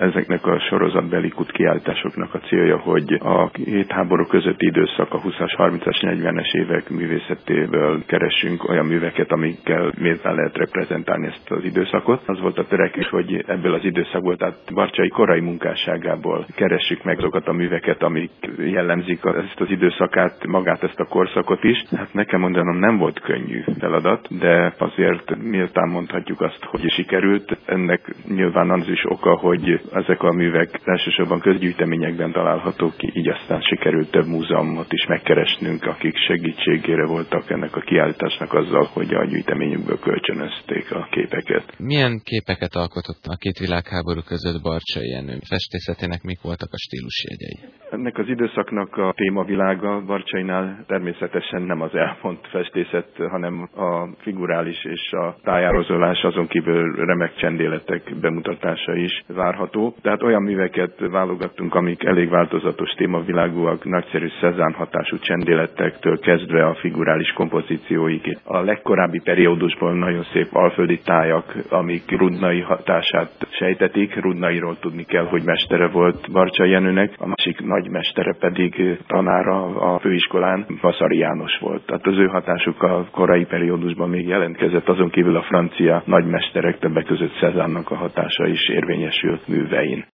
ezeknek a sorozatbeli kiállításoknak a célja, hogy a két háború közötti időszak, a 20-as, 30-as, 40-es évek művészetéből keressünk olyan műveket, amikkel méltán lehet reprezentálni ezt az időszakot. Az volt a törekvés, hogy ebből az időszakból, tehát Barcsay korai munkásságából keressük meg azokat a műveket, amik jellemzik ezt az időszakát, magát ezt a korszakot is. Hát nekem mondanom, nem volt könnyű feladat, de azért méltán mondhatjuk azt, hogy sikerült. Ennek nyilván az is oka, hogy ezek a művek elsősorban közgyűjteményekben találhatók ki, így aztán sikerült több múzeumot is megkeresnünk, akik segítségére voltak ennek a kiállításnak azzal, hogy a gyűjteményükből kölcsönözték a képeket. Milyen képeket alkotott a két világháború között Barcsay Jenő? Festészetének mik voltak a stílusjegyei? Ennek az időszaknak a témavilága Barcsaynál természetesen nem az elmont festészet, hanem a figurális és a tájározolás, azon kívül remek csendéletek bemutatása is várható. Tehát olyan műveket válogattunk, amik elég változatos témavilágúak, nagyszerű Cézanne hatású csendéletektől kezdve a figurális kompozícióig. A legkorábbi periódusból nagyon szép alföldi tájak, amik Rudnai hatását sejtetik. Rudnairól tudni kell, hogy mestere volt Barcsay Jenőnek, a másik nagy mestere pedig tanára a főiskolán Vasari János volt. Tehát az ő hatásuk a korai periódusban még jelentkezett, azon kívül a francia nagymesterek, többek között Cézanne-nak a hatása is érvényesült művein.